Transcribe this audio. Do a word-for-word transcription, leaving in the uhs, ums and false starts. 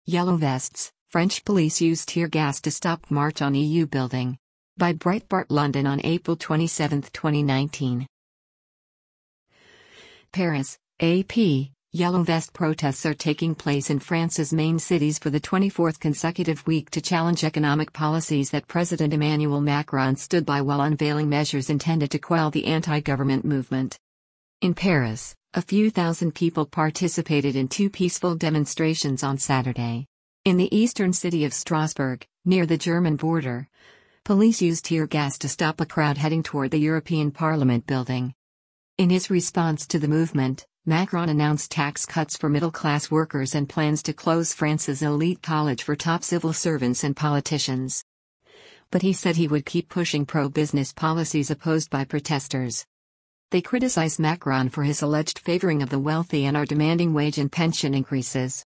Yellow Vests, French police use tear gas to stop march on E U building. By Breitbart London on April twenty-seventh, twenty nineteen. Paris, A P, Yellow Vest protests are taking place in France's main cities for the twenty-fourth consecutive week to challenge economic policies that President Emmanuel Macron stood by while unveiling measures intended to quell the anti-government movement. In Paris, a few thousand people participated in two peaceful demonstrations on Saturday. In the eastern city of Strasbourg, near the German border, police used tear gas to stop a crowd heading toward the European Parliament building. In his response to the movement, Macron announced tax cuts for middle-class workers and plans to close France's elite college for top civil servants and politicians. But he said he would keep pushing pro-business policies opposed by protesters. They criticize Macron for his alleged favoring of the wealthy and are demanding wage and pension increases.